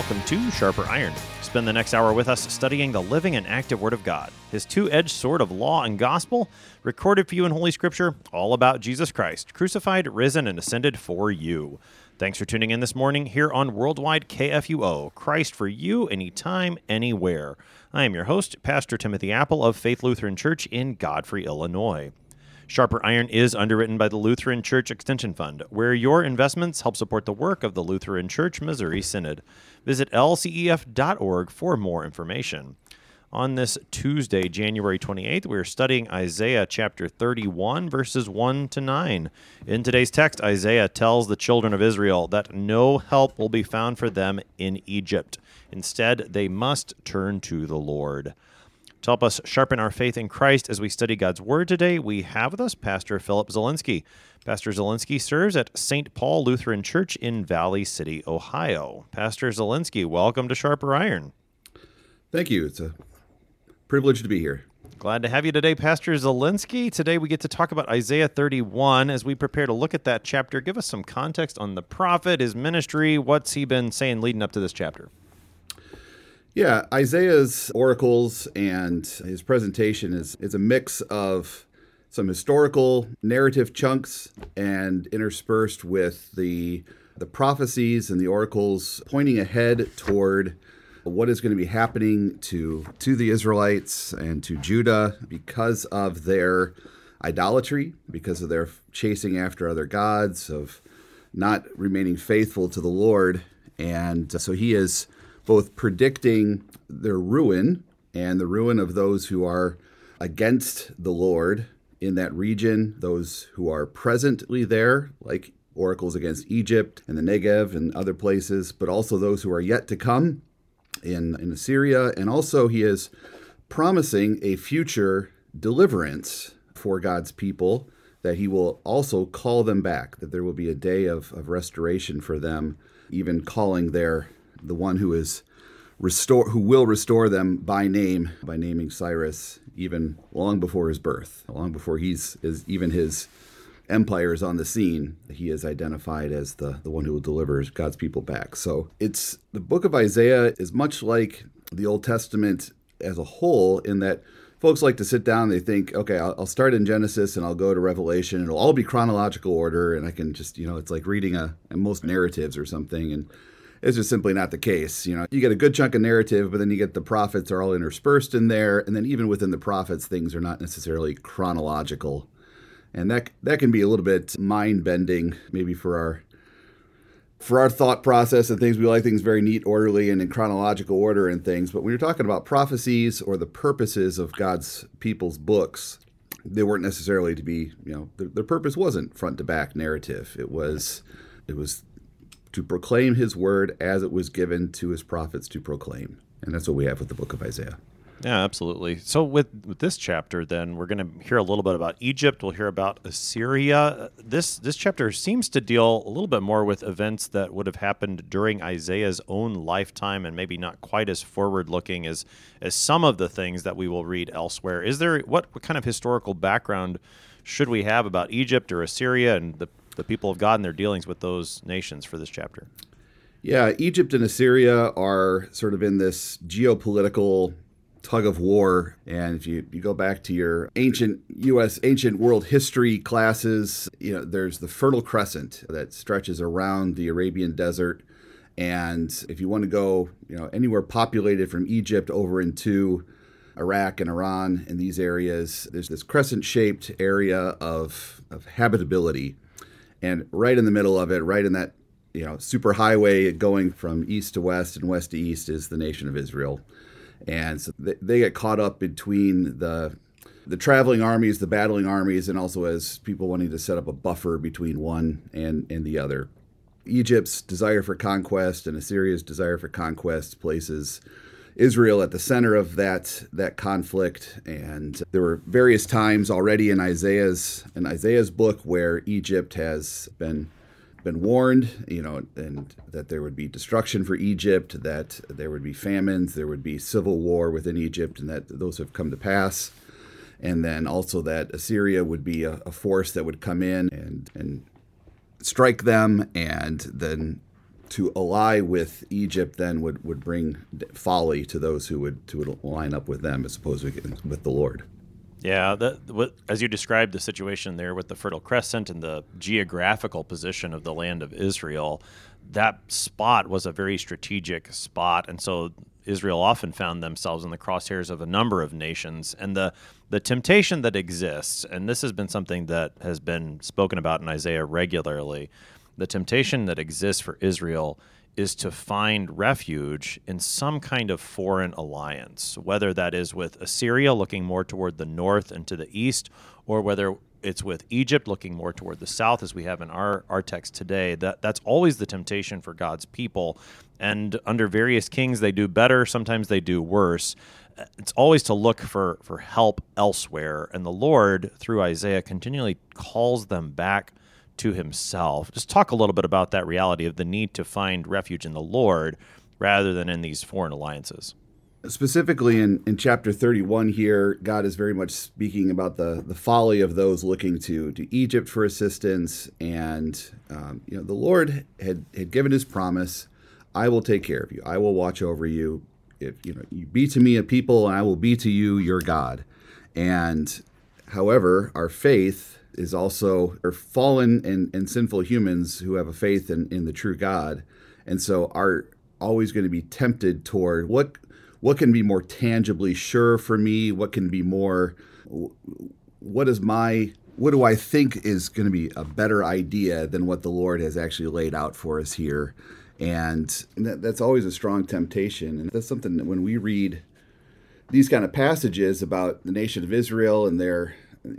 welcome to Sharper Iron. Spend the next hour with us studying the living and active Word of God, His two-edged sword of law and gospel, recorded for you in Holy Scripture, all about Jesus Christ, crucified, risen, and ascended for you. Thanks for tuning in this morning here on Worldwide KFUO, Christ for you, anytime, anywhere. I am your host, Pastor Timothy Apple of Faith Lutheran Church in Godfrey, Illinois. Sharper Iron is underwritten by the Lutheran Church Extension Fund, where your investments help support the work of the Lutheran Church Missouri Synod. Visit lcef.org for more information. On this Tuesday, January 28th, we are studying Isaiah chapter 31, verses 1 to 9. In today's text, Isaiah tells the children of Israel that no help will be found for them in Egypt. Instead, they must turn to the Lord. To help us sharpen our faith in Christ as we study God's Word today, we have with us Pastor Philip Zielinski. Pastor Zielinski serves at St. Paul Lutheran Church in Valley City, Ohio. Pastor Zielinski, welcome to Sharper Iron. Thank you. It's a privilege to be here. Glad to have you today, Pastor Zielinski. Today we get to talk about Isaiah 31. As we prepare to look at that chapter, give us some context on the prophet, his ministry, what's he been saying leading up to this chapter? Yeah, Isaiah's oracles and his presentation is a mix of some historical narrative chunks and interspersed with the prophecies and the oracles pointing ahead toward what is going to be happening to the Israelites and to Judah because of their idolatry, because of their chasing after other gods, of not remaining faithful to the Lord. And so he is both predicting their ruin and the ruin of those who are against the Lord in that region, those who are presently there, like oracles against Egypt and the Negev and other places, but also those who are yet to come in Assyria. And also he is promising a future deliverance for God's people, that he will also call them back, that there will be a day of restoration for them, even calling the one who will restore them by name, by naming Cyrus, even long before his birth, long before even his empire is on the scene. He is identified as the one who will deliver God's people back. So the book of Isaiah is much like the Old Testament as a whole, in that folks like to sit down, they think, okay, I'll start in Genesis and I'll go to Revelation. It'll all be chronological order, and I can just, it's like reading most narratives or something, and it's just simply not the case. You get a good chunk of narrative, but then you get the prophets are all interspersed in there, and then even within the prophets, things are not necessarily chronological. And that can be a little bit mind-bending, maybe for our thought process and things. We like things very neat, orderly, and in chronological order and things. But when you're talking about prophecies or the purposes of God's people's books, they weren't necessarily to be, their purpose wasn't front-to-back narrative. It was to proclaim his word as it was given to his prophets to proclaim. And that's what we have with the book of Isaiah. Yeah, absolutely. So with this chapter, then, we're going to hear a little bit about Egypt. We'll hear about Assyria. This chapter seems to deal a little bit more with events that would have happened during Isaiah's own lifetime, and maybe not quite as forward-looking as some of the things that we will read elsewhere. What kind of historical background should we have about Egypt or Assyria and the people of God and their dealings with those nations for this chapter? Yeah, Egypt and Assyria are sort of in this geopolitical tug of war. And if you go back to your ancient world history classes, there's the Fertile Crescent that stretches around the Arabian desert. And if you want to go, anywhere populated from Egypt over into Iraq and Iran and these areas, there's this crescent-shaped area of habitability. And right in the middle of it, right in that super highway going from east to west and west to east, is the nation of Israel. And so they get caught up between the traveling armies, the battling armies, and also as people wanting to set up a buffer between one and the other. Egypt's desire for conquest and Assyria's desire for conquest places Israel at the center of that conflict. And there were various times already in Isaiah's book where Egypt has been warned, and that there would be destruction for Egypt, that there would be famines, there would be civil war within Egypt, and that those have come to pass. And then also that Assyria would be a force that would come in and strike them and then to ally with Egypt then would bring folly to those who would line up with them as opposed to with the Lord. Yeah, as you described the situation there with the Fertile Crescent and the geographical position of the land of Israel, that spot was a very strategic spot, and so Israel often found themselves in the crosshairs of a number of nations. And the temptation that exists, and this has been something that has been spoken about in Isaiah regularly, the temptation that exists for Israel is to find refuge in some kind of foreign alliance, whether that is with Assyria looking more toward the north and to the east, or whether it's with Egypt looking more toward the south, as we have in our text today. That's always the temptation for God's people. And under various kings, they do better. Sometimes they do worse. It's always to look for help elsewhere. And the Lord, through Isaiah, continually calls them back to himself. Just talk a little bit about that reality of the need to find refuge in the Lord rather than in these foreign alliances. Specifically in chapter 31 here, God is very much speaking about the folly of those looking to Egypt for assistance. And the Lord had given his promise, I will take care of you. I will watch over you. If you be to me a people, and I will be to you your God. And however, our faith is also fallen and sinful humans who have a faith in the true God, and so are always going to be tempted toward what can be more tangibly sure for me, what can be more, what do I think is going to be a better idea than what the Lord has actually laid out for us here. And that's always a strong temptation. And that's something that when we read these kind of passages about the nation of Israel and their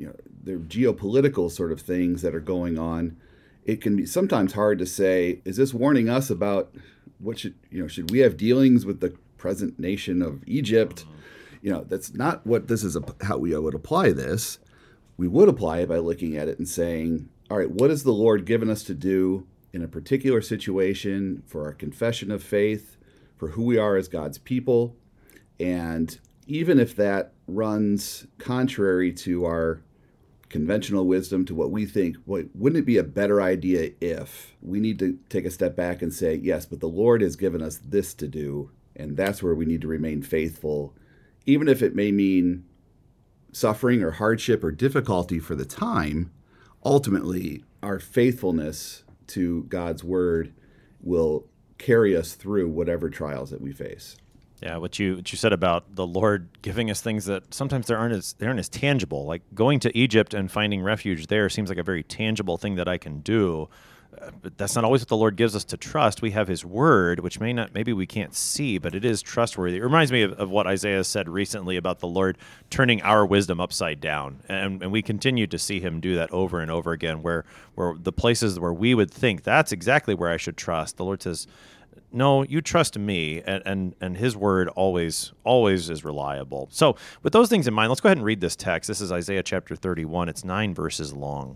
geopolitical sort of things that are going on, it can be sometimes hard to say, is this warning us about should we have dealings with the present nation of Egypt? That's not what this is, how we would apply this. We would apply it by looking at it and saying, all right, what has the Lord given us to do in a particular situation for our confession of faith, for who we are as God's people? And even if that runs contrary to our conventional wisdom, to what we think, wouldn't it be a better idea if we need to take a step back and say, yes, but the Lord has given us this to do, and that's where we need to remain faithful, even if it may mean suffering or hardship or difficulty for the time. Ultimately, our faithfulness to God's word will carry us through whatever trials that we face. Yeah, what you said about the Lord giving us things that sometimes they aren't as tangible. Like going to Egypt and finding refuge there seems like a very tangible thing that I can do. But that's not always what the Lord gives us to trust. We have his word, which maybe we can't see, but it is trustworthy. It reminds me of what Isaiah said recently about the Lord turning our wisdom upside down. And we continue to see him do that over and over again, where the places where we would think that's exactly where I should trust, the Lord says, no, you trust me, and his word always is reliable. So with those things in mind, let's go ahead and read this text. This is Isaiah chapter 31. It's 9 verses long.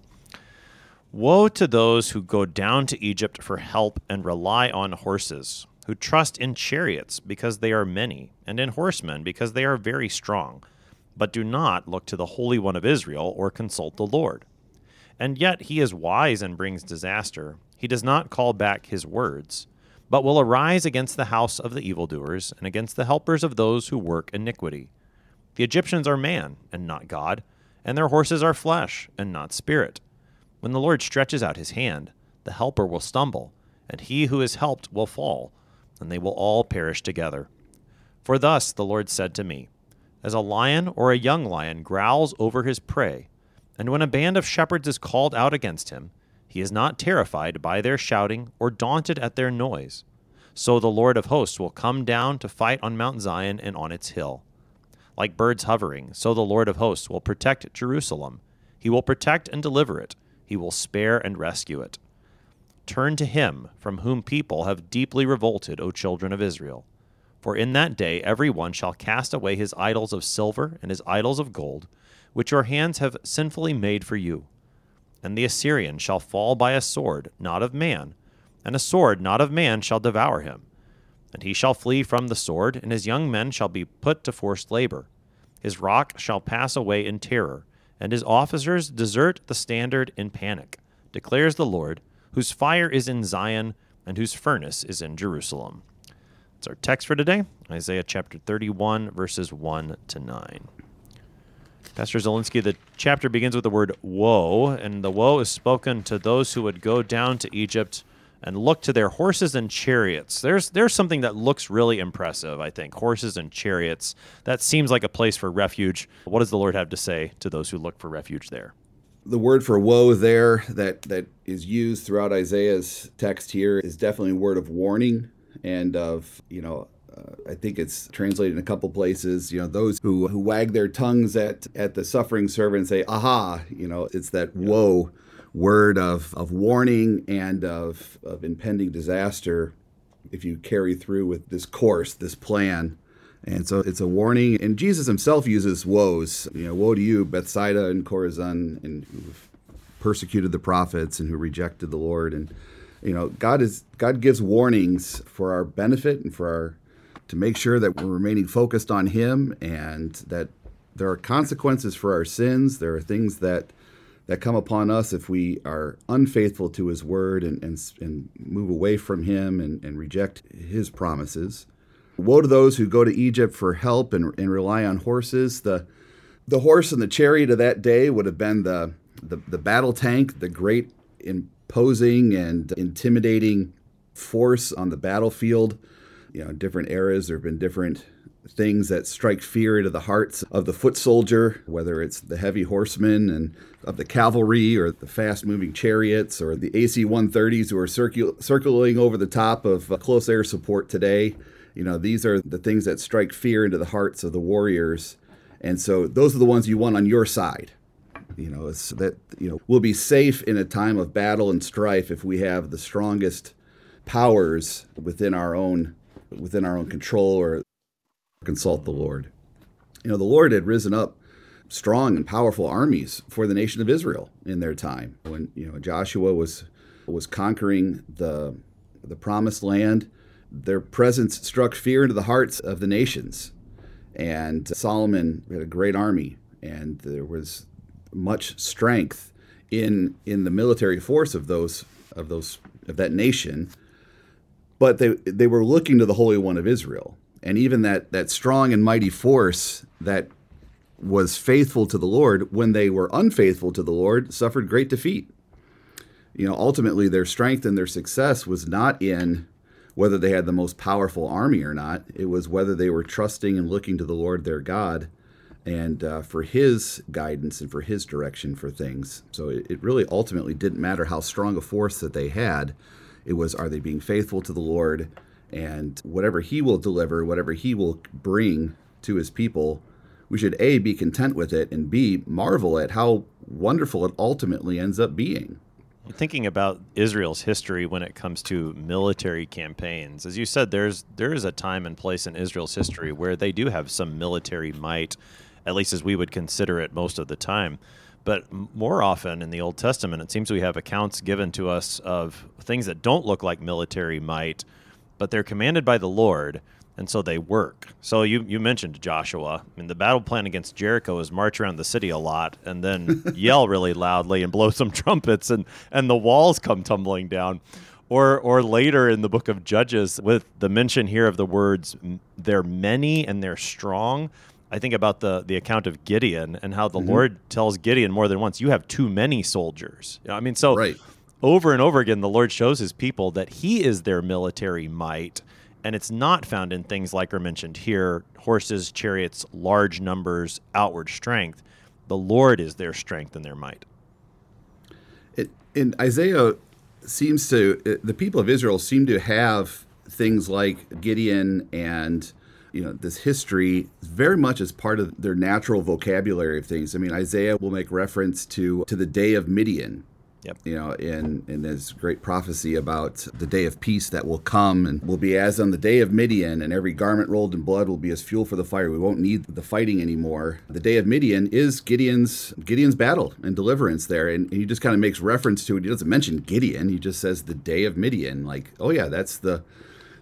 Woe to those who go down to Egypt for help and rely on horses, who trust in chariots because they are many, and in horsemen because they are very strong, but do not look to the Holy One of Israel or consult the Lord. And yet he is wise and brings disaster. He does not call back his words, but will arise against the house of the evildoers and against the helpers of those who work iniquity. The Egyptians are man and not God, and their horses are flesh and not spirit. When the Lord stretches out his hand, the helper will stumble, and he who is helped will fall, and they will all perish together. For thus the Lord said to me, as a lion or a young lion growls over his prey, and when a band of shepherds is called out against him, he is not terrified by their shouting or daunted at their noise. So the Lord of hosts will come down to fight on Mount Zion and on its hill. Like birds hovering, so the Lord of hosts will protect Jerusalem. He will protect and deliver it. He will spare and rescue it. Turn to him from whom people have deeply revolted, O children of Israel. For in that day every one shall cast away his idols of silver and his idols of gold, which your hands have sinfully made for you. And the Assyrian shall fall by a sword, not of man, and a sword not of man shall devour him. And he shall flee from the sword, and his young men shall be put to forced labor. His rock shall pass away in terror, and his officers desert the standard in panic, declares the Lord, whose fire is in Zion, and whose furnace is in Jerusalem. It's our text for today, Isaiah chapter 31, verses 1 to 9. Pastor Zielinski, the chapter begins with the word woe, and the woe is spoken to those who would go down to Egypt and look to their horses and chariots. There's something that looks really impressive, I think. Horses and chariots. That seems like a place for refuge. What does the Lord have to say to those who look for refuge there? The word for woe there that is used throughout Isaiah's text here is definitely a word of warning and of, I think it's translated in a couple places, those who wag their tongues at the suffering servant and say, aha, it's that woe word of warning and of impending disaster if you carry through with this course, this plan. And so it's a warning. And Jesus himself uses woes. Woe to you, Bethsaida and Chorazin, and who've persecuted the prophets and who rejected the Lord. And God gives warnings for our benefit and to make sure that we're remaining focused on him, and that there are consequences for our sins. There are things that come upon us if we are unfaithful to his word and move away from him and reject his promises. Woe to those who go to Egypt for help and rely on horses. The horse and the chariot of that day would have been the battle tank, the great imposing and intimidating force on the battlefield. In different eras, there have been different things that strike fear into the hearts of the foot soldier, whether it's the heavy horsemen and of the cavalry, or the fast-moving chariots, or the AC-130s who are circling over the top of close air support today. These are the things that strike fear into the hearts of the warriors. And so those are the ones you want on your side. It's that, we'll be safe in a time of battle and strife if we have the strongest powers within our own control, or consult the Lord. The Lord had risen up strong and powerful armies for the nation of Israel in their time. When Joshua was conquering the promised land, their presence struck fear into the hearts of the nations. And Solomon had a great army, and there was much strength in the military force of that nation. But they were looking to the Holy One of Israel. And even that strong and mighty force that was faithful to the Lord, when they were unfaithful to the Lord, suffered great defeat. Ultimately, their strength and their success was not in whether they had the most powerful army or not. It was whether they were trusting and looking to the Lord their God and for his guidance and for his direction for things. So it really ultimately didn't matter how strong a force that they had. It was, are they being faithful to the Lord, and whatever he will deliver, whatever he will bring to his people, we should A, be content with it, and B, marvel at how wonderful it ultimately ends up being. Thinking about Israel's history when it comes to military campaigns, as you said, there is a time and place in Israel's history where they do have some military might, at least as we would consider it most of the time. But more often in the Old Testament, it seems we have accounts given to us of things that don't look like military might, but they're commanded by the Lord, and so they work. So you mentioned Joshua. I mean, the battle plan against Jericho is march around the city a lot and then yell really loudly and blow some trumpets, and the walls come tumbling down. Or later in the book of Judges, with the mention here of the words, they're many and they're strong. I think about the account of Gideon and how the Lord tells Gideon more than once, you have too many soldiers. Right. Over and over again, the Lord shows his people that he is their military might, and it's not found in things like are mentioned here, horses, chariots, large numbers, outward strength. The Lord is their strength and their might. In Isaiah, the people of Israel seem to have things like Gideon and this history very much as part of their natural vocabulary of things. I mean, Isaiah will make reference to the day of Midian. Yep. In this great prophecy about the day of peace that will come and will be as on the day of Midian, and every garment rolled in blood will be as fuel for the fire. We won't need the fighting anymore. The day of Midian is Gideon's battle and deliverance there, and he just kind of makes reference to it. He doesn't mention Gideon. He just says the day of Midian, like, oh yeah, that's the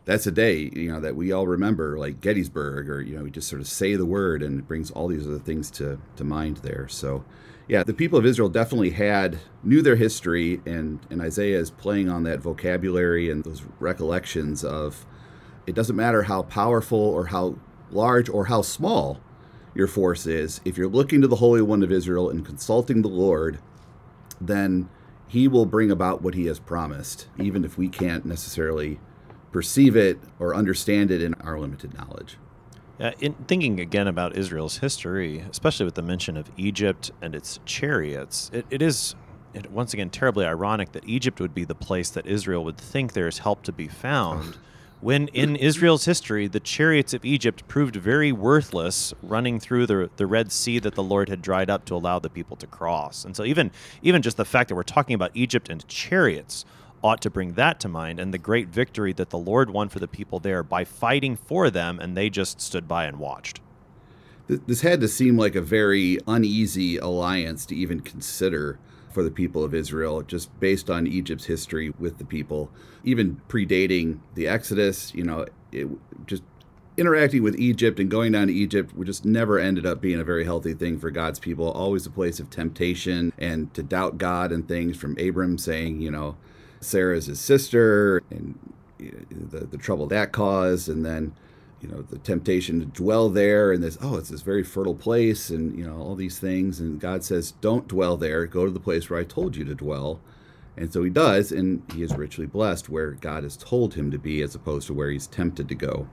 that's a day, that we all remember, like Gettysburg, or, we just sort of say the word and it brings all these other things to mind there. So, yeah, the people of Israel definitely knew their history, and Isaiah is playing on that vocabulary and those recollections of it doesn't matter how powerful or how large or how small your force is. If you're looking to the Holy One of Israel and consulting the Lord, then he will bring about what he has promised, even if we can't necessarily perceive it or understand it in our limited knowledge. In thinking again about Israel's history, especially with the mention of Egypt and its chariots, it is once again terribly ironic that Egypt would be the place that Israel would think there is help to be found, when in Israel's history, the chariots of Egypt proved very worthless running through the Red Sea that the Lord had dried up to allow the people to cross. And so even just the fact that we're talking about Egypt and chariots ought to bring that to mind, and the great victory that the Lord won for the people there by fighting for them, and they just stood by and watched. This had to seem like a very uneasy alliance to even consider for the people of Israel, just based on Egypt's history with the people, even predating the Exodus. Just interacting with Egypt and going down to Egypt would just never ended up being a very healthy thing for God's people. Always a place of temptation and to doubt God and things, from Abram saying, Sarah's his sister, and the trouble that caused, and then the temptation to dwell there, and it's this very fertile place, and all these things, and God says, don't dwell there, go to the place where I told you to dwell. And so he does, and he is richly blessed where God has told him to be, as opposed to where he's tempted to go.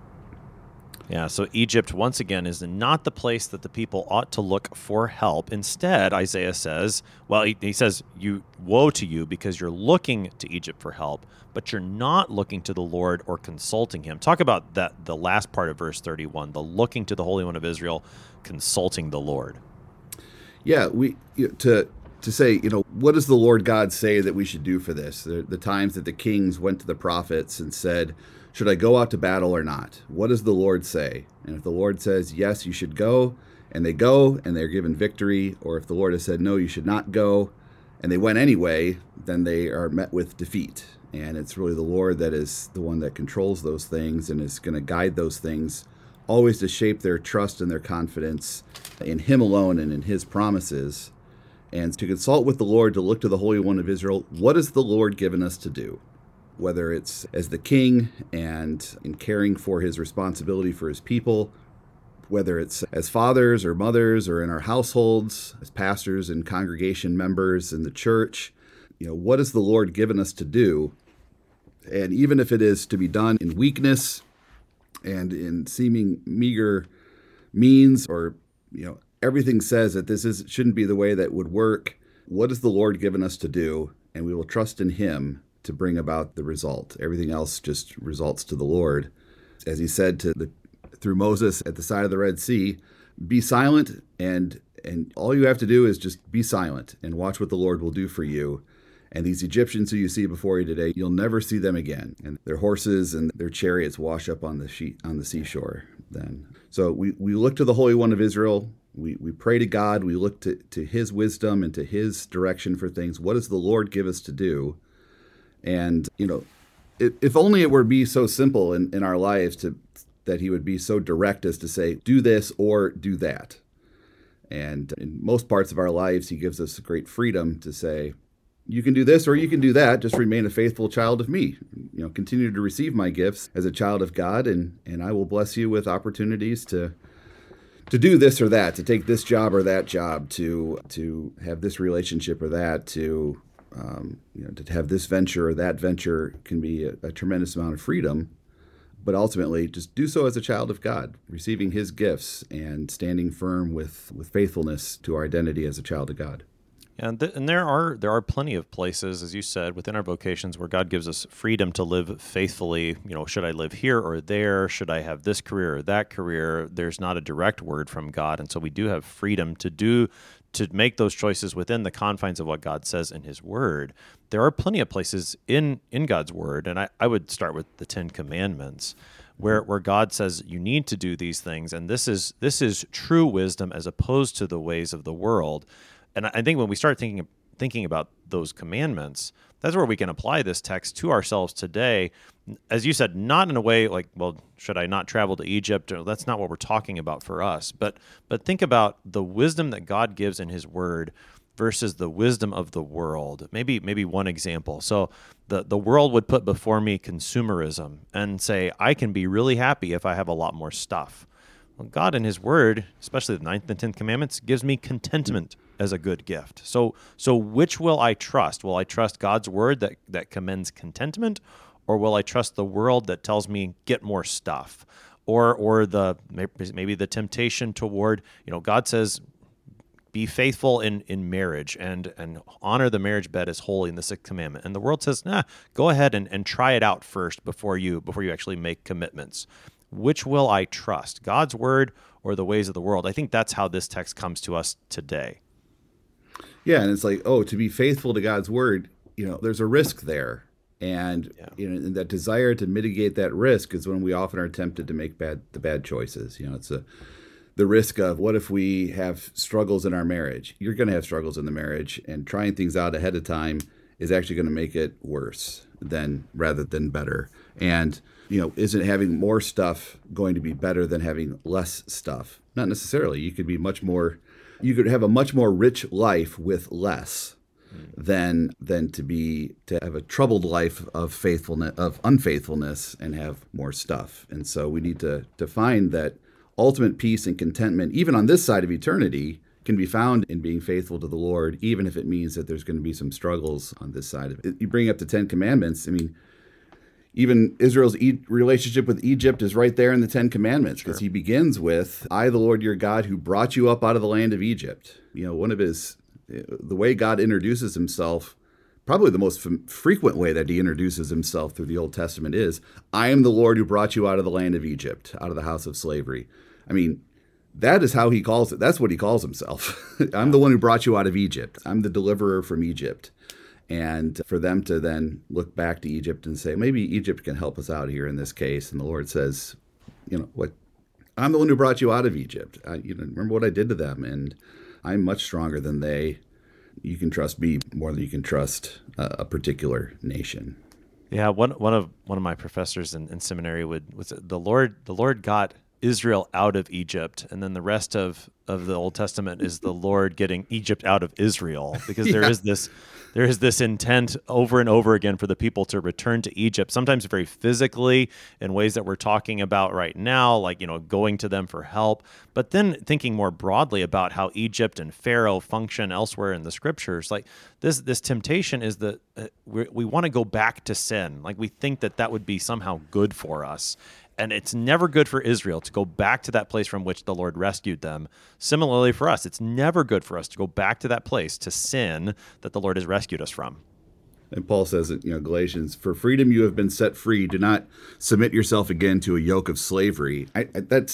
Yeah, so Egypt, once again, is not the place that the people ought to look for help. Instead, Isaiah says, he says, woe to you, because you're looking to Egypt for help, but you're not looking to the Lord or consulting him. Talk about that, the last part of verse 31, the looking to the Holy One of Israel, consulting the Lord. Yeah, to say, what does the Lord God say that we should do for this? The times that the kings went to the prophets and said, should I go out to battle or not? What does the Lord say? And if the Lord says, yes, you should go, and they go, and they're given victory, or if the Lord has said, no, you should not go, and they went anyway, then they are met with defeat. And it's really the Lord that is the one that controls those things and is going to guide those things, always to shape their trust and their confidence in him alone and in his promises. And to consult with the Lord, to look to the Holy One of Israel, what has the Lord given us to do? Whether it's as the king and in caring for his responsibility for his people, whether it's as fathers or mothers or in our households, as pastors and congregation members in the church, what has the Lord given us to do? And even if it is to be done in weakness and in seeming meager means, or, everything says that this shouldn't be the way that would work, what has the Lord given us to do? And we will trust in him to bring about the result. Everything else just results to the Lord. As he said through Moses at the side of the Red Sea, be silent, and all you have to do is just be silent and watch what the Lord will do for you. And these Egyptians who you see before you today, you'll never see them again. And their horses and their chariots wash up on the seashore then. So we look to the Holy One of Israel. We pray to God. We look to his wisdom and to his direction for things. What does the Lord give us to do? And, if only it were be so simple in our lives that he would be so direct as to say, do this or do that. And in most parts of our lives, he gives us great freedom to say, you can do this or you can do that. Just remain a faithful child of me. Continue to receive my gifts as a child of God, and I will bless you with opportunities to do this or that, to take this job or that job, to have this relationship or that, to have this venture or that venture. Can be a tremendous amount of freedom, but ultimately just do so as a child of God, receiving his gifts and standing firm with faithfulness to our identity as a child of God. And there are plenty of places, as you said, within our vocations where God gives us freedom to live faithfully. Should I live here or there? Should I have this career or that career? There's not a direct word from God, and so we do have freedom to make those choices within the confines of what God says in his word. There are plenty of places in God's word, and I would start with the Ten Commandments, where God says you need to do these things, and this is true wisdom as opposed to the ways of the world. And I think when we start thinking thinking about those commandments, that's where we can apply this text to ourselves today. As you said, not in a way like, well, should I not travel to Egypt? That's not what we're talking about for us. But think about the wisdom that God gives in his word versus the wisdom of the world. Maybe one example. So the world would put before me consumerism and say, I can be really happy if I have a lot more stuff. Well, God in his word, especially the 9th and 10th commandments, gives me contentment as a good gift. So which will I trust? Will I trust God's word that commends contentment, or will I trust the world that tells me get more stuff? Or maybe the temptation toward, God says, be faithful in marriage and honor the marriage bed as holy in the 6th commandment. And the world says, go ahead and try it out first before you actually make commitments. Which will I trust, God's word or the ways of the world? I think that's how this text comes to us today. Yeah, and it's like, to be faithful to God's word, there's a risk there. And and that desire to mitigate that risk is when we often are tempted to make the bad choices. It's the risk of, what if we have struggles in our marriage? You're going to have struggles in the marriage, and trying things out ahead of time is actually going to make it worse rather than better. And isn't having more stuff going to be better than having less stuff? Not necessarily. You could have a much more rich life with less than to have a troubled life of unfaithfulness and have more stuff. And so we need to find that ultimate peace and contentment, even on this side of eternity, can be found in being faithful to the Lord, even if it means that there's going to be some struggles on this side of it. You bring up the 10 Commandments. I mean, even Israel's relationship with Egypt is right there in the 10 Commandments, because he begins with, I, the Lord your God, who brought you up out of the land of Egypt. One of the way God introduces himself, probably the most frequent way that he introduces himself through the Old Testament is, I am the Lord who brought you out of the land of Egypt, out of the house of slavery. I mean, that is how he calls it. That's what he calls himself. I'm the one who brought you out of Egypt. I'm the deliverer from Egypt. And for them to then look back to Egypt and say, maybe Egypt can help us out here in this case. And the Lord says, what? I'm the one who brought you out of Egypt. Remember what I did to them, and I'm much stronger than they. You can trust me more than you can trust a particular nation. Yeah, one of my professors in seminary was the Lord got Israel out of Egypt, and then the rest of the Old Testament is the Lord getting Egypt out of Israel, because there is this intent over and over again for the people to return to Egypt, sometimes very physically in ways that we're talking about right now, like going to them for help, but then thinking more broadly about how Egypt and Pharaoh function elsewhere in the scriptures. Like this temptation is that we want to go back to sin, like we think that would be somehow good for us. And it's never good for Israel to go back to that place from which the Lord rescued them. Similarly for us, it's never good for us to go back to that place, to sin that the Lord has rescued us from. And Paul says in Galatians, for freedom you have been set free. Do not submit yourself again to a yoke of slavery. That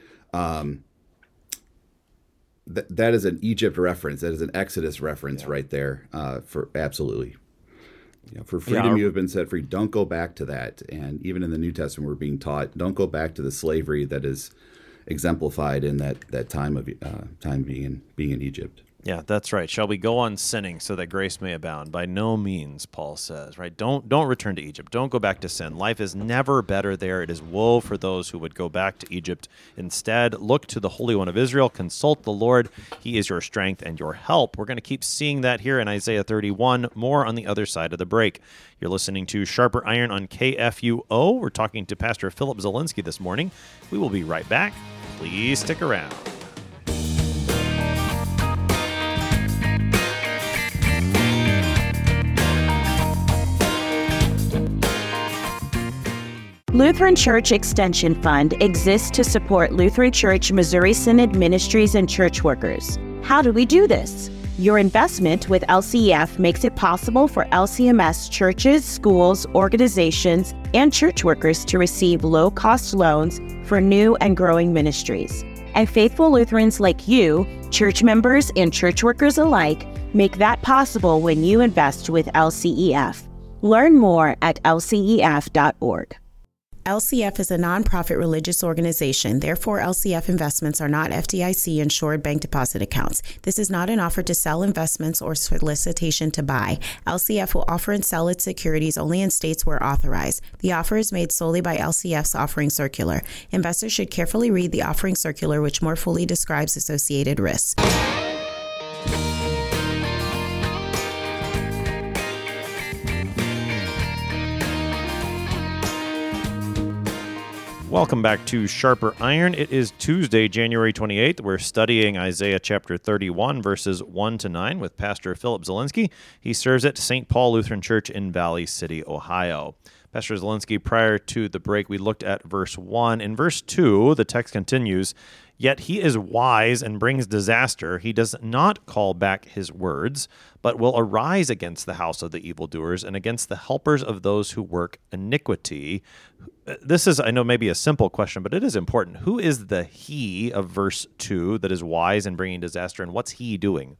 is an Egypt reference. That is an Exodus reference right there. For absolutely. For freedom you have been set free. Don't go back to that. And even in the New Testament, we're being taught, don't go back to the slavery that is exemplified in that time being in Egypt. Yeah, that's right. Shall we go on sinning so that grace may abound? By no means, Paul says, right? Don't return to Egypt. Don't go back to sin. Life is never better there. It is woe for those who would go back to Egypt. Instead, look to the Holy One of Israel. Consult the Lord. He is your strength and your help. We're going to keep seeing that here in Isaiah 31, more on the other side of the break. You're listening to Sharper Iron on KFUO. We're talking to Pastor Philip Zielinski this morning. We will be right back. Please stick around. Lutheran Church Extension Fund exists to support Lutheran Church Missouri Synod ministries and church workers. How do we do this? Your investment with LCEF makes it possible for LCMS churches, schools, organizations, and church workers to receive low-cost loans for new and growing ministries. And faithful Lutherans like you, church members and church workers alike, make that possible when you invest with LCEF. Learn more at lcef.org. LCF is a nonprofit religious organization. Therefore, LCF investments are not FDIC-insured bank deposit accounts. This is not an offer to sell investments or solicitation to buy. LCF will offer and sell its securities only in states where authorized. The offer is made solely by LCF's offering circular. Investors should carefully read the offering circular, which more fully describes associated risks. Welcome back to Sharper Iron. It is Tuesday, January 28th. We're studying Isaiah chapter 31, verses 1 to 9 with Pastor Philip Zielinski. He serves at St. Paul Lutheran Church in Valley City, Ohio. Pastor Zielinski, prior to the break, we looked at verse 1. In verse 2, the text continues, "Yet he is wise and brings disaster. He does not call back his words, but will arise against the house of the evildoers and against the helpers of those who work iniquity." This is, I know, maybe a simple question, but it is important. Who is the he of verse 2 that is wise and bringing disaster, and what's he doing?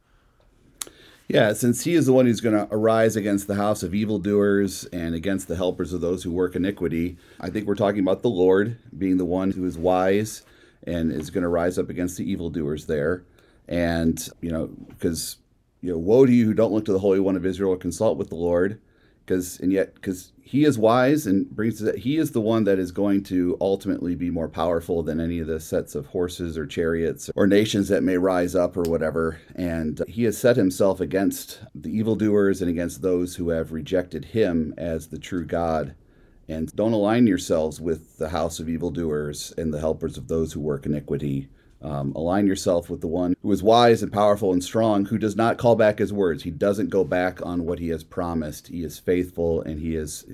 Yeah, since he is the one who's going to arise against the house of evildoers and against the helpers of those who work iniquity, I think we're talking about the Lord being the one who is wise and is going to rise up against the evildoers there. And, because, woe to you who don't look to the Holy One of Israel or consult with the Lord, because he is wise and he is the one that is going to ultimately be more powerful than any of the sets of horses or chariots or nations that may rise up or whatever. And he has set himself against the evildoers and against those who have rejected him as the true God. And don't align yourselves with the house of evildoers and the helpers of those who work iniquity. Align yourself with the one who is wise and powerful and strong, who does not call back his words. He doesn't go back on what he has promised. He is faithful, and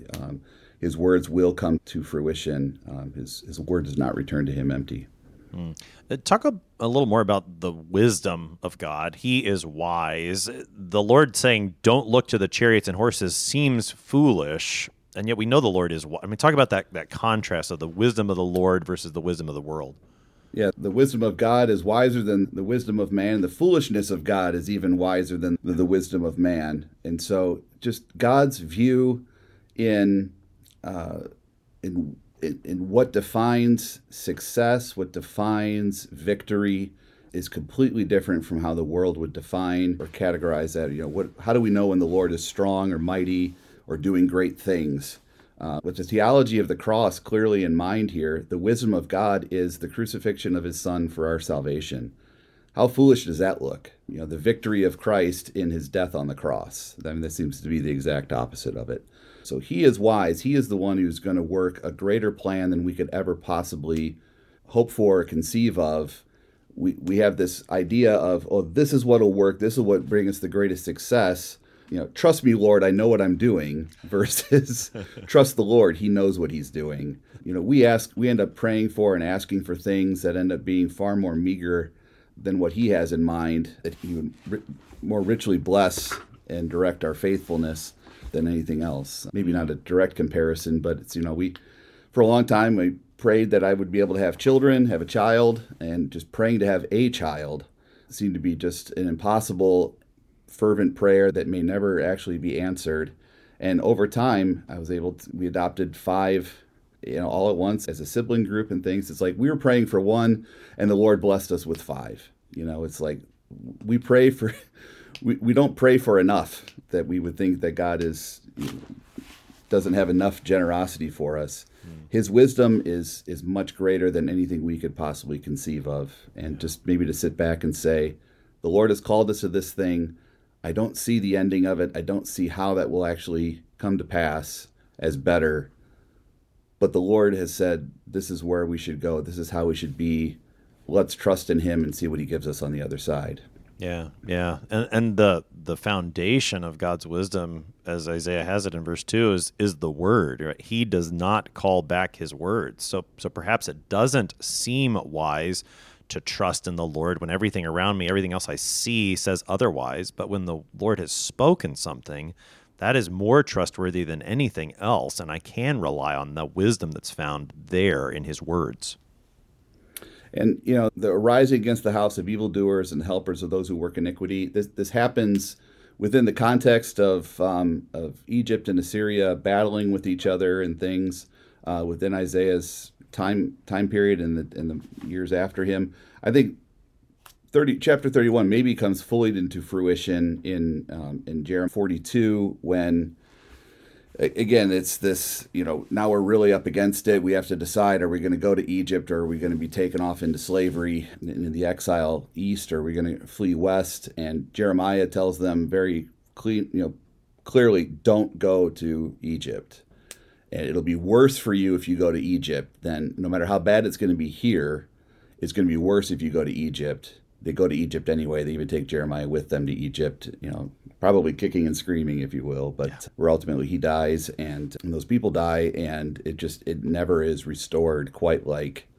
his words will come to fruition. His word does not return to him empty. Talk a little more about the wisdom of God. He is wise. The Lord saying, "Don't look to the chariots and horses," seems foolish, and yet we know the Lord is wise. I mean, talk about that contrast of the wisdom of the Lord versus the wisdom of the world. Yeah, the wisdom of God is wiser than the wisdom of man. The foolishness of God is even wiser than the wisdom of man. And so just God's view in what defines success, what defines victory, is completely different from how the world would define or categorize that. How do we know when the Lord is strong or mighty or doing great things? With the theology of the cross clearly in mind here, the wisdom of God is the crucifixion of his Son for our salvation. How foolish does that look? The victory of Christ in his death on the cross. I mean, that seems to be the exact opposite of it. So he is wise. He is the one who's going to work a greater plan than we could ever possibly hope for or conceive of. We have this idea of, this is what will work. This is what brings us the greatest success. Trust me, Lord, I know what I'm doing, versus trust the Lord, he knows what he's doing. We end up praying for and asking for things that end up being far more meager than what he has in mind, that he would more richly bless and direct our faithfulness than anything else. Maybe not a direct comparison, but it's, for a long time, we prayed that I would be able to have children, have a child, and just praying to have a child seemed to be just an impossible fervent prayer that may never actually be answered. And over time, we adopted 5, all at once as a sibling group and things. It's like we were praying for 1 and the Lord blessed us with 5. It's like we pray for, we don't pray for enough that we would think that God doesn't have enough generosity for us. His wisdom is much greater than anything we could possibly conceive of. And just maybe to sit back and say, the Lord has called us to this thing. I don't see the ending of it. I don't see how that will actually come to pass as better. But the Lord has said, this is where we should go. This is how we should be. Let's trust in him and see what he gives us on the other side. Yeah. And the foundation of God's wisdom, as Isaiah has it in verse 2, is the word. Right? He does not call back his words. So perhaps it doesn't seem wise to trust in the Lord when everything around me, everything else I see says otherwise. But when the Lord has spoken something, that is more trustworthy than anything else, and I can rely on the wisdom that's found there in his words. And, the arising against the house of evildoers and helpers of those who work iniquity, this happens within the context of Egypt and Assyria battling with each other and things. within Isaiah's time period and the years after him. I think chapter 31 maybe comes fully into fruition in Jeremiah 42 when, again, it's this, now we're really up against it. We have to decide, are we going to go to Egypt, or are we going to be taken off into slavery in the exile east, or are we going to flee west? And Jeremiah tells them very clearly, don't go to Egypt. And it'll be worse for you if you go to Egypt than, no matter how bad it's going to be here, it's going to be worse if you go to Egypt. They go to Egypt anyway. They even take Jeremiah with them to Egypt, probably kicking and screaming, if you will. But where ultimately he dies, and those people die, and it never is restored quite like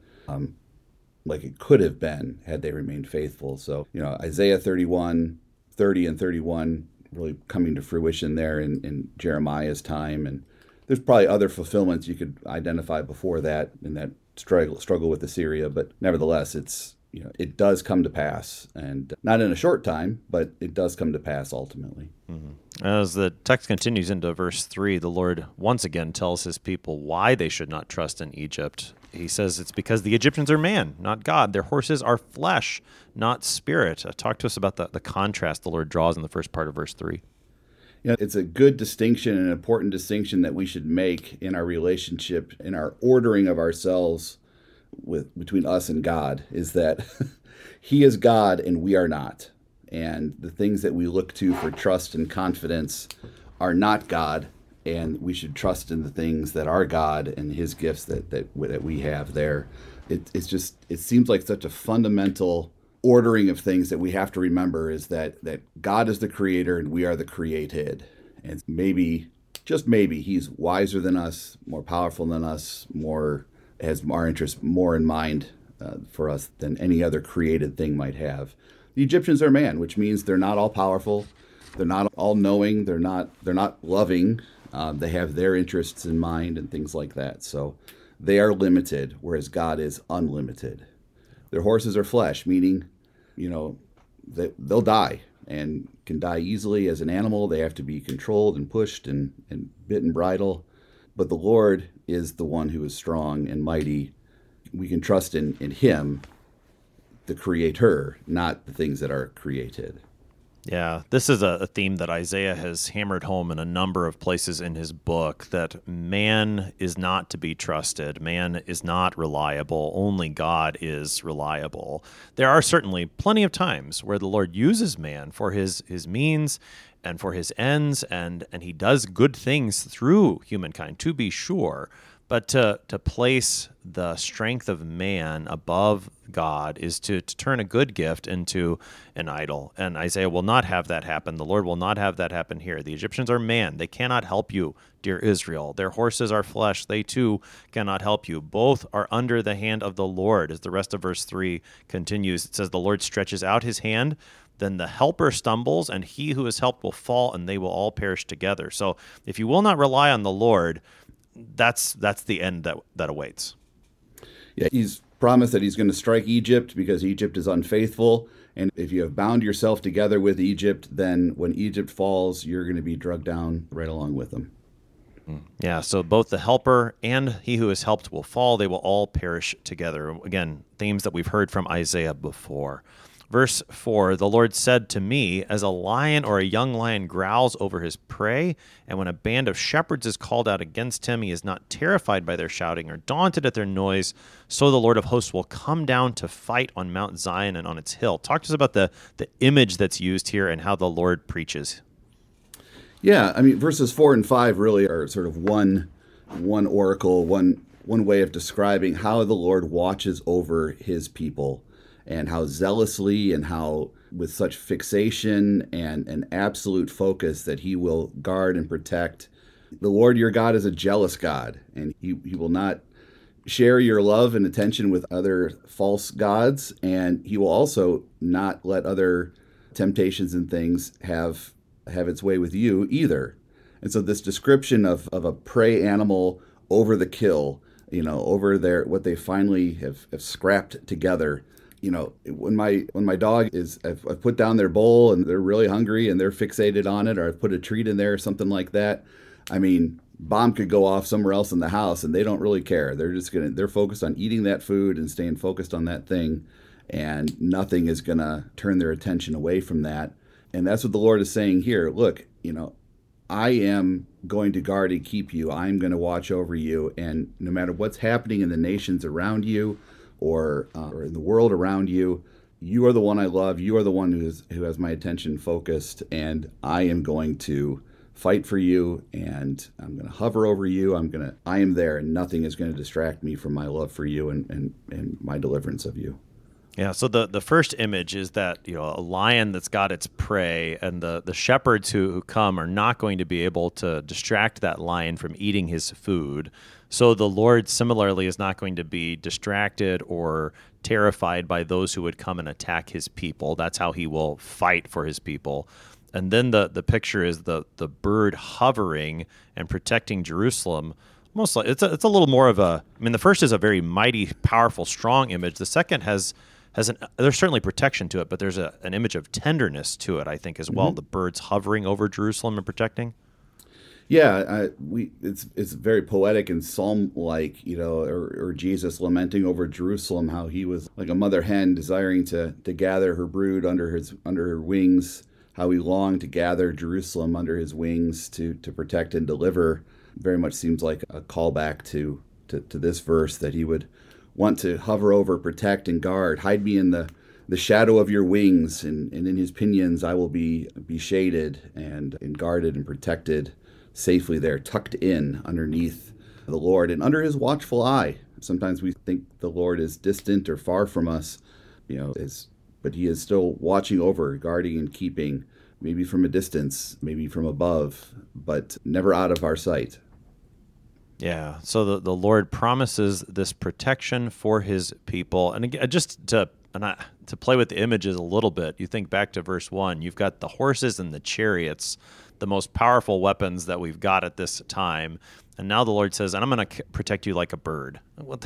it could have been had they remained faithful. So, Isaiah 30 and 31 really coming to fruition there in Jeremiah's time. And there's probably other fulfillments you could identify before that in that struggle with Assyria. But nevertheless, it does come to pass, and not in a short time, but it does come to pass ultimately. Mm-hmm. As the text continues into verse 3, the Lord once again tells his people why they should not trust in Egypt. He says it's because the Egyptians are man, not God. Their horses are flesh, not spirit. Talk to us about the contrast the Lord draws in the first part of verse 3. Yeah, it's a good distinction, an important distinction that we should make in our relationship, in our ordering of ourselves between us and God, is that he is God and we are not. And the things that we look to for trust and confidence are not God, and we should trust in the things that are God and his gifts that we have there. It seems like such a fundamental ordering of things that we have to remember, is that God is the creator and we are the created. And maybe, just maybe, he's wiser than us, more powerful than us, has our interests more in mind for us than any other created thing might have. The Egyptians are man, which means they're not all powerful, they're not all knowing, they're not loving. They have their interests in mind and things like that. So they are limited, whereas God is unlimited. Their horses are flesh, meaning, they'll die and can die easily as an animal. They have to be controlled and pushed and bit and bridle. But the Lord is the one who is strong and mighty. We can trust in him, the creator, not the things that are created. Yeah, this is a theme that Isaiah has hammered home in a number of places in his book, that man is not to be trusted. Man is not reliable. Only God is reliable. There are certainly plenty of times where the Lord uses man for his means and for his ends, and he does good things through humankind, to be sure. But to place the strength of man above God is to turn a good gift into an idol. And Isaiah will not have that happen. The Lord will not have that happen here. The Egyptians are man. They cannot help you, dear Israel. Their horses are flesh. They too cannot help you. Both are under the hand of the Lord. As the rest of verse 3 continues, it says, the Lord stretches out his hand, then the helper stumbles, and he who is helped will fall, and they will all perish together. So if you will not rely on the Lord, that's the end that awaits. Yeah, he's promised that he's going to strike Egypt because Egypt is unfaithful. And if you have bound yourself together with Egypt, then when Egypt falls, you're going to be dragged down right along with them. Yeah, so both the helper and he who is helped will fall. They will all perish together. Again, themes that we've heard from Isaiah before. Verse 4, the Lord said to me, as a lion or a young lion growls over his prey, and when a band of shepherds is called out against him, he is not terrified by their shouting or daunted at their noise, so the Lord of hosts will come down to fight on Mount Zion and on its hill. Talk to us about the image that's used here and how the Lord preaches. Yeah, I mean, verses 4 and 5 really are sort of one oracle, one way of describing how the Lord watches over his people, and how zealously and how with such fixation and an absolute focus that he will guard and protect. The Lord your God is a jealous God, and he will not share your love and attention with other false gods, and he will also not let other temptations and things have its way with you either. And so this description of a prey animal over the kill, over what they finally have scrapped together. When my dog I've put down their bowl and they're really hungry and they're fixated on it, or I've put a treat in there or something like that. I mean, bomb could go off somewhere else in the house and they don't really care. They're focused on eating that food and staying focused on that thing, and nothing is going to turn their attention away from that. And that's what the Lord is saying here. Look, I am going to guard and keep you. I'm going to watch over you. And no matter what's happening in the nations around you or in the world around you, you are the one I love. You are the one who has my attention focused. And I am going to fight for you, and I'm going to hover over you. I am there, and nothing is going to distract me from my love for you and my deliverance of you. Yeah, so the first image is that a lion that's got its prey, and the shepherds who come are not going to be able to distract that lion from eating his food. So the Lord similarly is not going to be distracted or terrified by those who would come and attack his people. That's how he will fight for his people. And then the picture is the bird hovering and protecting Jerusalem. Most like it's a little more of the first is a very mighty, powerful, strong image. The second has there's certainly protection to it, but there's an image of tenderness to it, I think, as well. Mm-hmm. The birds hovering over Jerusalem and protecting. Yeah, it's very poetic and psalm-like, or Jesus lamenting over Jerusalem, how he was like a mother hen desiring to gather her brood under her wings, how he longed to gather Jerusalem under his wings to protect and deliver. Very much seems like a callback to this verse, that he would want to hover over, protect, and guard. Hide me in the shadow of your wings, and in his pinions I will be shaded and guarded and protected safely there, tucked in underneath the Lord and under his watchful eye. Sometimes we think the Lord is distant or far from us, but he is still watching over, guarding and keeping, maybe from a distance, maybe from above, but never out of our sight. Yeah, so the Lord promises this protection for his people. And again, just to play with the images a little bit, you think back to verse 1, you've got the horses and the chariots, the most powerful weapons that we've got at this time. And now the Lord says, and I'm going to protect you like a bird.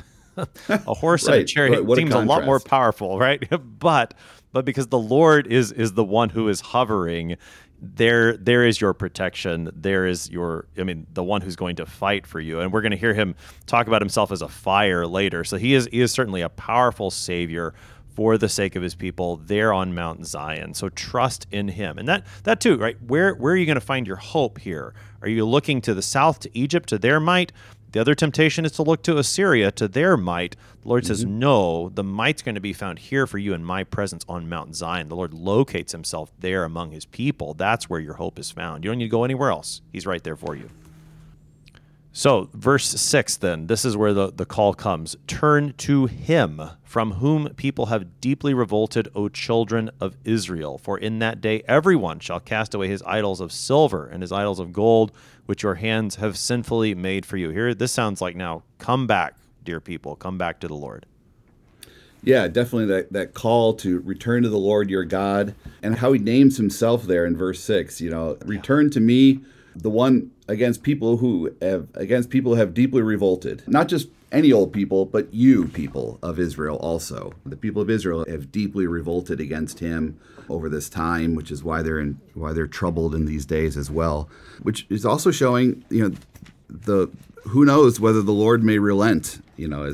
A horse right, and a chariot right. seems a lot more powerful, right? But because the Lord is the one who is hovering, there is your protection. There is the one who's going to fight for you. And we're going to hear him talk about himself as a fire later. So he is certainly a powerful Savior for the sake of his people there on Mount Zion. So trust in him. And that too, right? Where are you going to find your hope here? Are you looking to the south, to Egypt, to their might? The other temptation is to look to Assyria, to their might. The Lord says, no, the might's going to be found here for you in my presence on Mount Zion. The Lord locates himself there among his people. That's where your hope is found. You don't need to go anywhere else. He's right there for you. So, verse 6 then, this is where the call comes. Turn to him, from whom people have deeply revolted, O children of Israel. For in that day everyone shall cast away his idols of silver and his idols of gold, which your hands have sinfully made for you. Here, this sounds like now, come back, dear people, come back to the Lord. Yeah, definitely that call to return to the Lord your God, and how he names himself there in verse 6, return to me, the one against people who have deeply revolted. Not just any old people, but you people of Israel also. The people of Israel have deeply revolted against him over this time, which is why they're troubled in these days as well. Which is also showing, who knows whether the Lord may relent,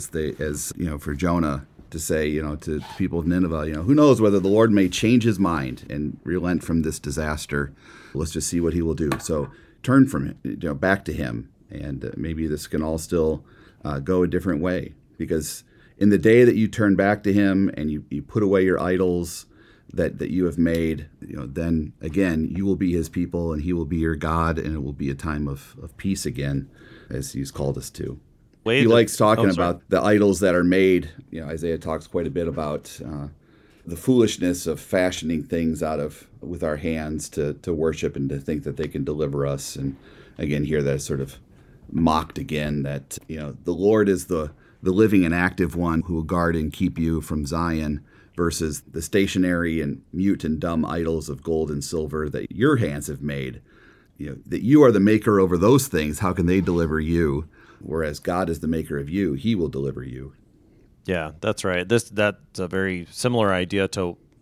for Jonah to say, to the people of Nineveh, who knows whether the Lord may change his mind and relent from this disaster. Let's just see what he will do. So turn from him, back to him, and maybe this can all still go a different way. Because in the day that you turn back to him and you put away your idols that you have made, then again you will be his people and he will be your God, and it will be a time of peace again, as he's called us to. He likes talking about the idols that are made. Isaiah talks quite a bit about the foolishness of fashioning things with our hands to worship and to think that they can deliver us. And again, here that is sort of mocked again, that the Lord is the living and active one who will guard and keep you from Zion, versus the stationary and mute and dumb idols of gold and silver that your hands have made. That you are the maker over those things. How can they deliver you? Whereas God is the maker of you, he will deliver you. Yeah, that's right. That's a very similar idea to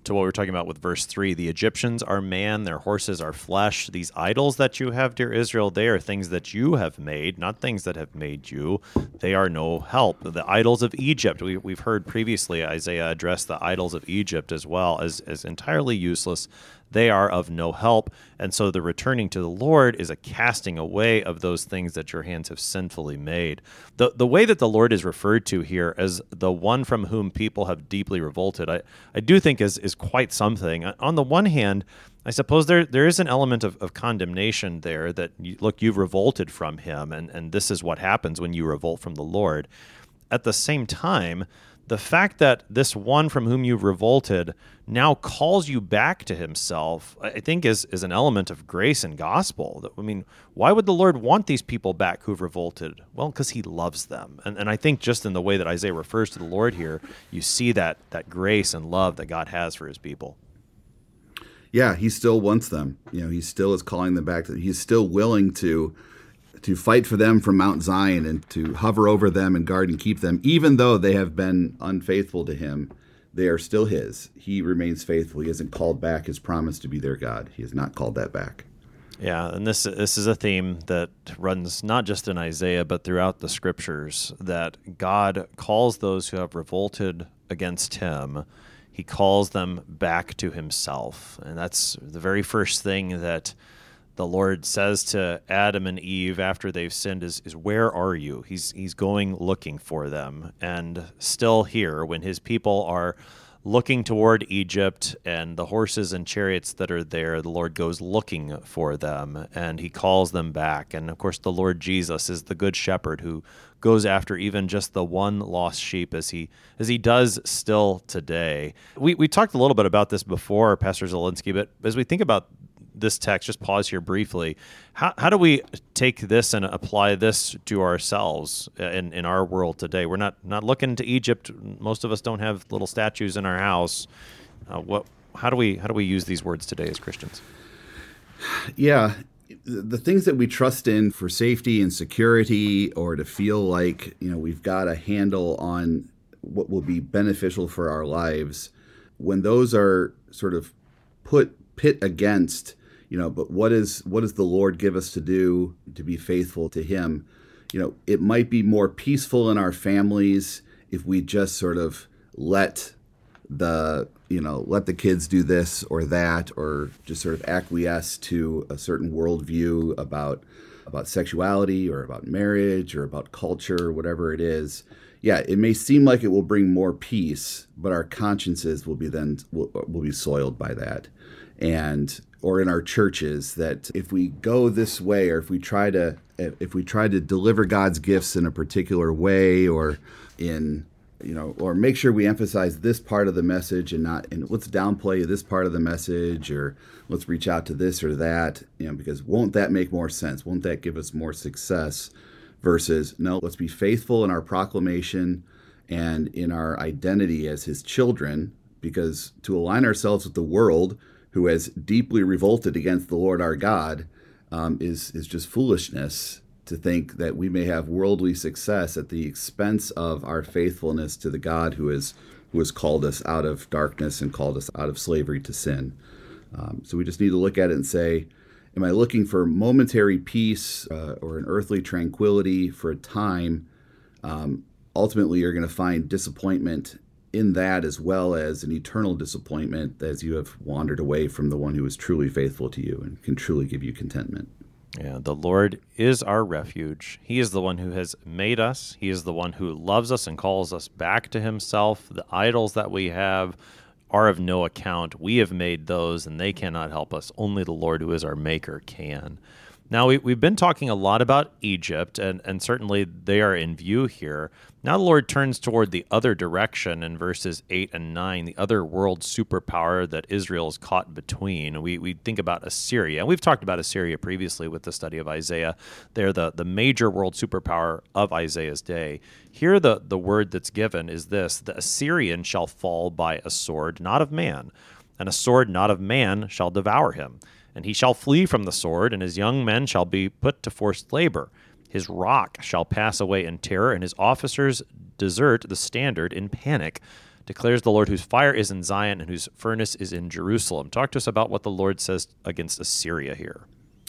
to what we were talking about with verse 3. The Egyptians are man, their horses are flesh. These idols that you have, dear Israel, they are things that you have made, not things that have made you. They are no help. The idols of Egypt, we've heard previously Isaiah address the idols of Egypt as well as entirely useless. They are of no help. And so the returning to the Lord is a casting away of those things that your hands have sinfully made. The way that the Lord is referred to here as the one from whom people have deeply revolted, I do think is quite something. On the one hand, I suppose there is an element of condemnation there that, you've revolted from him, and this is what happens when you revolt from the Lord. At the same time, the fact that this one from whom you've revolted now calls you back to himself, I think is an element of grace and gospel. I mean, why would the Lord want these people back who've revolted? Well, because he loves them. And I think just in the way that Isaiah refers to the Lord here, you see that grace and love that God has for his people. Yeah, he still wants them. He still is calling them back. He's still willing to fight for them from Mount Zion and to hover over them and guard and keep them. Even though they have been unfaithful to him, they are still his. He remains faithful. He hasn't called back his promise to be their God. He has not called that back. Yeah, and this is a theme that runs not just in Isaiah, but throughout the scriptures, that God calls those who have revolted against him, he calls them back to himself. And that's the very first thing that the Lord says to Adam and Eve after they've sinned is where are you? He's going looking for them. And still here, when his people are looking toward Egypt and the horses and chariots that are there, the Lord goes looking for them and he calls them back. And of course, the Lord Jesus is the good shepherd who goes after even just the one lost sheep as he does still today. We talked a little bit about this before, Pastor Zielinski, but as we think about this text, just pause here briefly. How do we take this and apply this to ourselves in our world today? We're not looking to Egypt. Most of us don't have little statues in our house. How do we use these words today as Christians? Yeah, the things that we trust in for safety and security, or to feel like we've got a handle on what will be beneficial for our lives, when those are sort of pit against, but what does the Lord give us to do to be faithful to him? It might be more peaceful in our families if we just sort of let the kids do this or that, or just sort of acquiesce to a certain worldview about sexuality or about marriage or about culture, whatever it is. Yeah, it may seem like it will bring more peace, but our consciences will be soiled by that. Or in our churches, that if we go this way, or if we try to deliver God's gifts in a particular way, or or make sure we emphasize this part of the message and let's downplay this part of the message, or let's reach out to this or that, because won't that make more sense? Won't that give us more success? Versus, no, let's be faithful in our proclamation and in our identity as his children, because to align ourselves with the world who has deeply revolted against the Lord our God is just foolishness, to think that we may have worldly success at the expense of our faithfulness to the God who has called us out of darkness and called us out of slavery to sin. So we just need to look at it and say, am I looking for momentary peace or an earthly tranquility for a time? Ultimately, you're going to find disappointment in that, as well as an eternal disappointment as you have wandered away from the one who is truly faithful to you and can truly give you contentment. Yeah, the Lord is our refuge. He is the one who has made us. He is the one who loves us and calls us back to himself. The idols that we have are of no account. We have made those, and they cannot help us. Only the Lord, who is our maker, can. Now, we've been talking a lot about Egypt, and certainly they are in view here. Now the Lord turns toward the other direction in verses 8 and 9, the other world superpower that Israel is caught between. We think about Assyria. And we've talked about Assyria previously with the study of Isaiah. They're the major world superpower of Isaiah's day. Here the word that's given is this: the Assyrian shall fall by a sword not of man, and a sword not of man shall devour him. And he shall flee from the sword, and his young men shall be put to forced labor. His rock shall pass away in terror, and his officers desert the standard in panic. declares the Lord whose fire is in Zion and whose furnace is in Jerusalem. Talk to us about what the Lord says against Assyria here.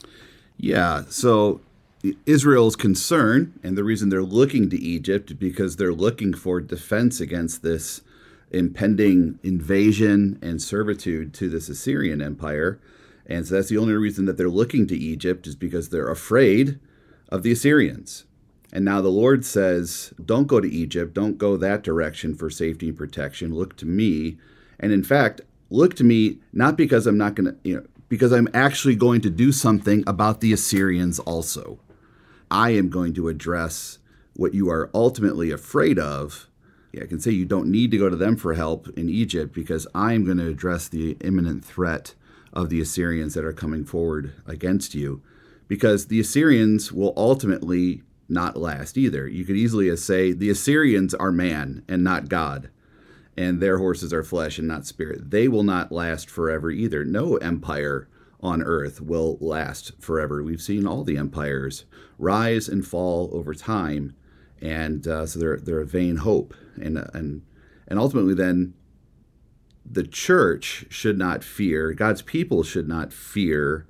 Yeah, so Israel's concern, and the reason they're looking to Egypt, because they're looking for defense against this impending invasion and servitude to this Assyrian Empire. And so that's the only reason that they're looking to Egypt, is because they're afraid of the Assyrians. And now the Lord says, don't go to Egypt, don't go that direction for safety and protection, look to me. And in fact, look to me not because I'm not going to, because I'm actually going to do something about the Assyrians also. I am going to address what you are ultimately afraid of. I can say you don't need to go to them for help in Egypt, because I'm going to address the imminent threat of the Assyrians that are coming forward against you, because the Assyrians will ultimately not last either. You could easily say the Assyrians are man and not God, and their horses are flesh and not spirit. They will not last forever either. No empire on earth will last forever. We've seen all the empires rise and fall over time, and so they're a vain hope. And ultimately then, the church should not fear, God's people should not fear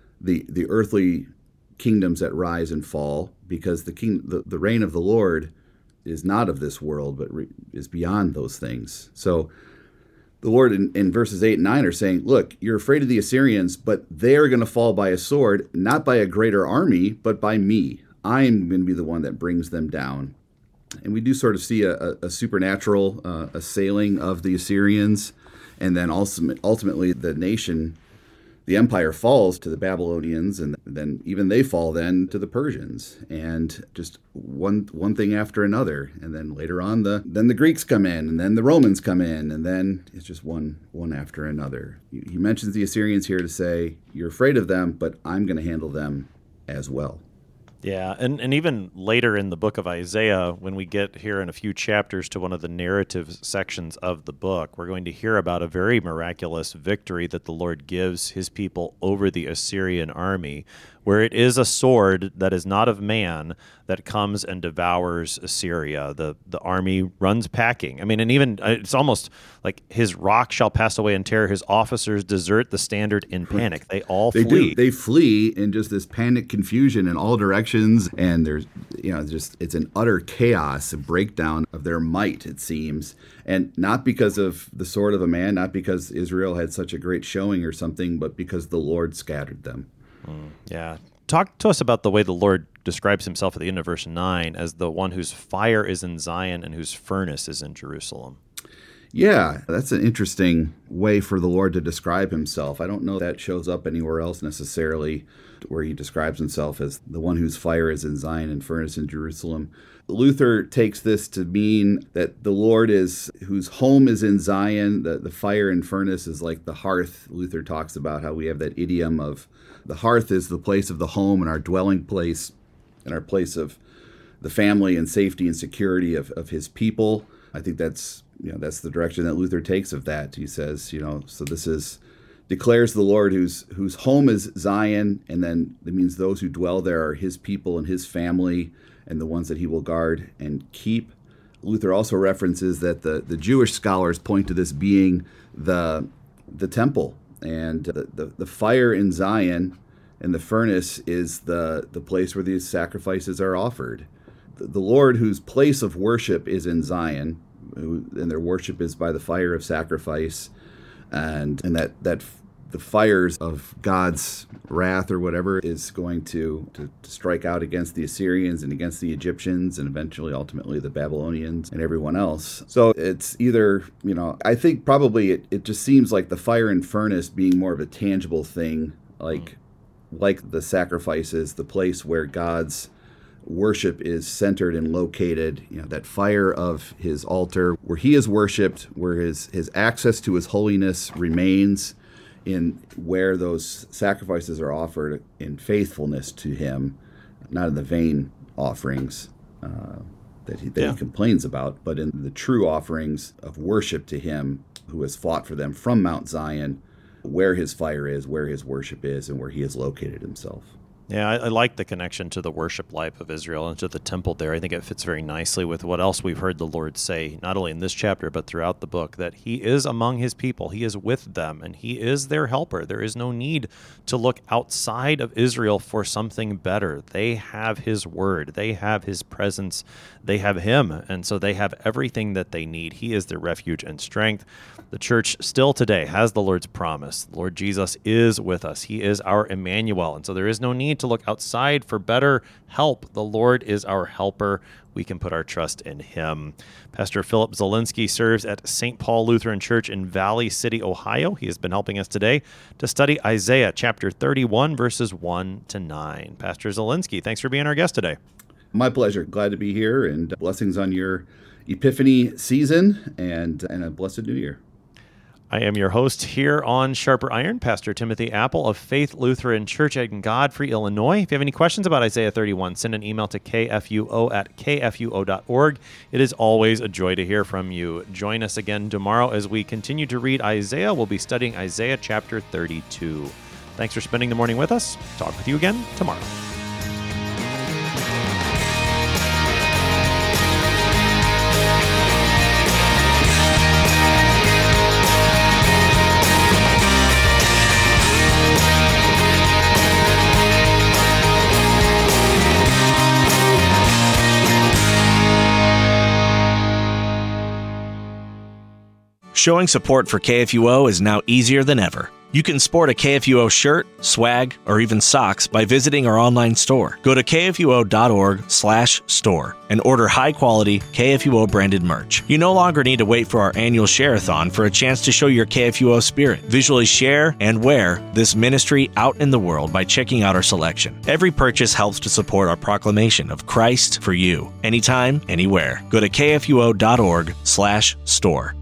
the earthly kingdoms that rise and fall, because the reign of the Lord is not of this world, but is beyond those things. So the Lord in verses 8 and 9 are saying, look, you're afraid of the Assyrians, but they're going to fall by a sword, not by a greater army, but by me. I'm going to be the one that brings them down. And we do sort of see a supernatural assailing of the Assyrians. And then ultimately the nation, the empire, falls to the Babylonians, and then even they fall then to the Persians, and just one thing after another. And then later on, then the Greeks come in, and then the Romans come in, and then it's just one after another. He mentions the Assyrians here to say, you're afraid of them, but I'm going to handle them as well. Yeah, and even later in the book of Isaiah, when we get here in a few chapters to one of the narrative sections of the book, we're going to hear about a very miraculous victory that the Lord gives his people over the Assyrian army, where it is a sword that is not of man that comes and devours Assyria. The army runs packing. I mean, and even it's almost like his rock shall pass away in terror. His officers desert the standard in panic. They all flee. They flee in just this panic confusion in all directions. And there's, it's an utter chaos, a breakdown of their might, it seems. And not because of the sword of a man, not because Israel had such a great showing or something, but because the Lord scattered them. Yeah. Talk to us about the way the Lord describes himself at the end of verse 9 as the one whose fire is in Zion and whose furnace is in Jerusalem. Yeah, that's an interesting way for the Lord to describe himself. I don't know that shows up anywhere else necessarily, where he describes himself as the one whose fire is in Zion and furnace in Jerusalem. Luther takes this to mean that the Lord is, whose home is in Zion. The fire and furnace is like the hearth. Luther talks about how we have that idiom of the hearth is the place of the home and our dwelling place and our place of the family and safety and security of his people. I think that's the direction that Luther takes of that. He says, so this is declares the Lord whose home is Zion, and then it means those who dwell there are his people and his family and the ones that he will guard and keep. Luther also references that the Jewish scholars point to this being the temple, and the fire in Zion and the furnace is the place where these sacrifices are offered. The Lord, whose place of worship is in Zion, and their worship is by the fire of sacrifice, and that the fires of God's wrath or whatever is going to strike out against the Assyrians and against the Egyptians and eventually, ultimately, the Babylonians and everyone else. So it's either, I think probably it just seems like the fire and furnace being more of a tangible thing, like the sacrifices, the place where God's worship is centered and located, that fire of his altar, where he is worshipped, where his access to his holiness remains, in where those sacrifices are offered in faithfulness to him, not in the vain offerings that he complains about, but in the true offerings of worship to him who has fought for them from Mount Zion, where his fire is, where his worship is, and where he has located himself. Yeah, I like the connection to the worship life of Israel and to the temple there. I think it fits very nicely with what else we've heard the Lord say, not only in this chapter, but throughout the book, that he is among his people. He is with them, and he is their helper. There is no need to look outside of Israel for something better. They have his word. They have his presence. They have him, and so they have everything that they need. He is their refuge and strength. The church still today has the Lord's promise. The Lord Jesus is with us. He is our Emmanuel, and so there is no need to look outside for better help. The Lord is our helper. We can put our trust in him. Pastor Philip Zielinski serves at St. Paul Lutheran Church in Valley City, Ohio. He has been helping us today to study Isaiah chapter 31, verses 1 to 9. Pastor Zielinski, thanks for being our guest today. My pleasure. Glad to be here, and blessings on your Epiphany season and a blessed new year. I am your host here on Sharper Iron, Pastor Timothy Apple of Faith Lutheran Church in Godfrey, Illinois. If you have any questions about Isaiah 31, send an email to kfuo@kfuo.org. It is always a joy to hear from you. Join us again tomorrow as we continue to read Isaiah. We'll be studying Isaiah chapter 32. Thanks for spending the morning with us. Talk with you again tomorrow. Showing support for KFUO is now easier than ever. You can sport a KFUO shirt, swag, or even socks by visiting our online store. Go to kfuo.org/store and order high-quality KFUO-branded merch. You no longer need to wait for our annual share-a-thon for a chance to show your KFUO spirit. Visually share and wear this ministry out in the world by checking out our selection. Every purchase helps to support our proclamation of Christ for you, anytime, anywhere. Go to kfuo.org/store.